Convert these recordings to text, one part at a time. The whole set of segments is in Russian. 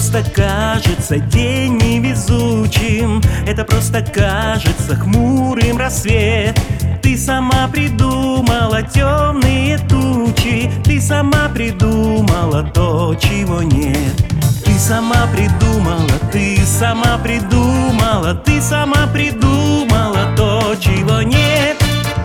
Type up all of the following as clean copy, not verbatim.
просто кажется день невезучим, это просто кажется хмурым рассвет. Ты сама придумала темные тучи, ты сама придумала то, чего нет. Ты сама придумала, ты сама придумала, ты сама придумала то, чего нет.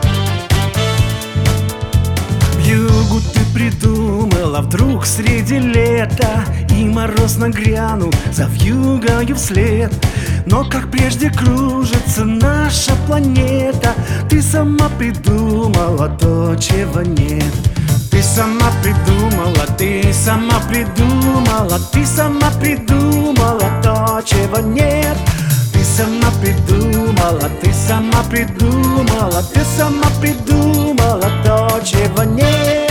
Вьюгу ты придумала вдруг среди лета, и мороз нагрянул за вьюгою вслед. Но как прежде кружится наша планета, ты сама придумала то, чего нет. Ты сама придумала, ты сама придумала, ты сама придумала то, чего нет. Ты сама придумала, ты сама придумала, ты сама придумала то, чего нет.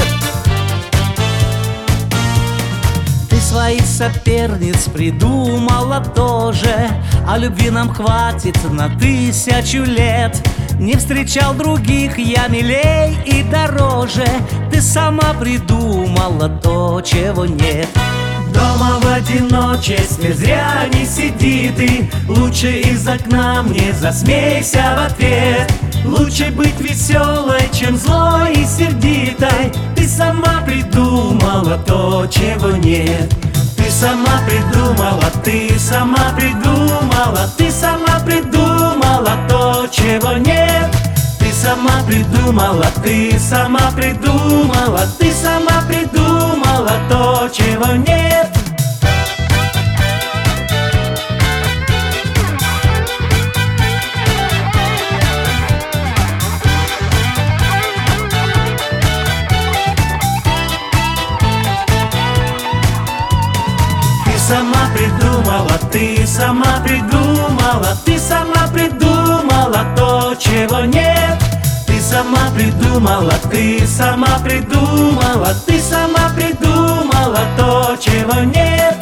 Ты своих соперниц придумала тоже, а любви нам хватит на 1000 лет. Не встречал других я милей и дороже, ты сама придумала то, чего нет. Дома в одиночестве зря не сиди ты, лучше из окна мне засмейся в ответ. Лучше быть веселой, чем злой и сердитой. Ты сама придумала то, чего нет. Ты сама придумала, ты сама придумала, ты сама придумала то, чего нет. Ты сама придумала, ты сама придумала, ты сама придумала то, чего нет. Ты сама придумала, ты сама придумала, ты сама придумала то, чего нет. Ты сама придумала, ты сама придумала, ты сама придумала то, чего нет.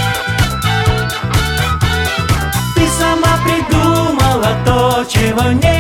Ты сама придумала то, чего нет.